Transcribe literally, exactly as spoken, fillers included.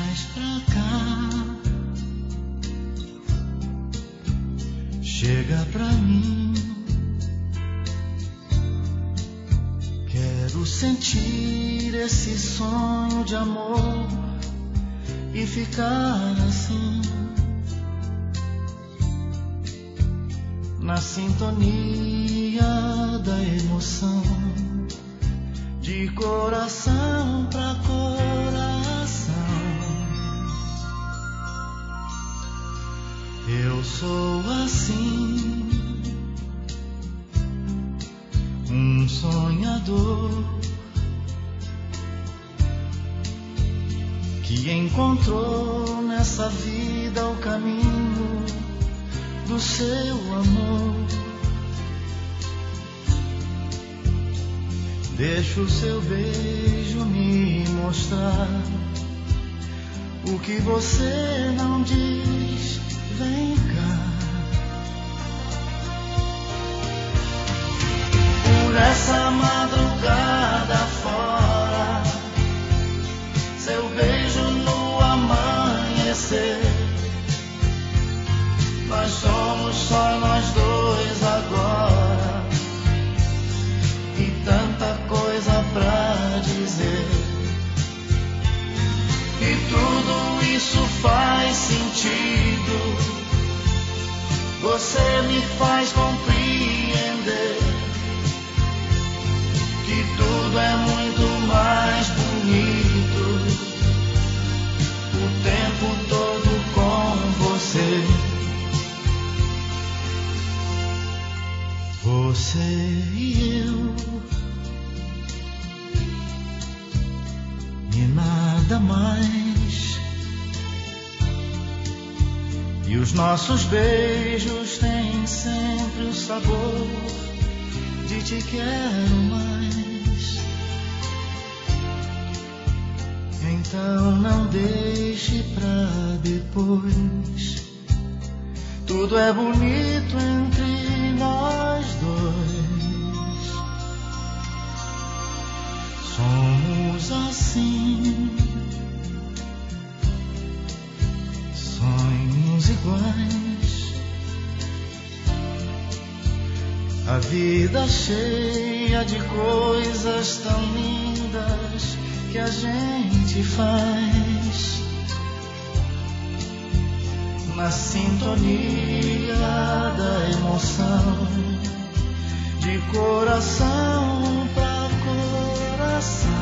mais pra cá, chega pra mim. Quero sentir esse sonho de amor e ficar assim, na sintonia da emoção, de coração pra coração. Eu sou assim, um sonhador que encontrou nessa vida o caminho do seu amor. Deixa o seu beijo me mostrar o que você não diz. Vem cá. Por essa madrugada fora, seu beijo no amanhecer. Nós somos só nós dois agora, e tanta coisa pra dizer. E tudo isso faz sentido. Você me faz compreender que tudo é muito mais bonito o tempo todo com você. Você e eu, e nada mais. E os nossos beijos têm sempre o sabor de te quero mais. Então não deixe pra depois. Tudo é bonito entre nós dois. Somos assim, sonhos iguais. A vida cheia de coisas tão lindas que a gente faz, na sintonia da emoção, de coração pra coração.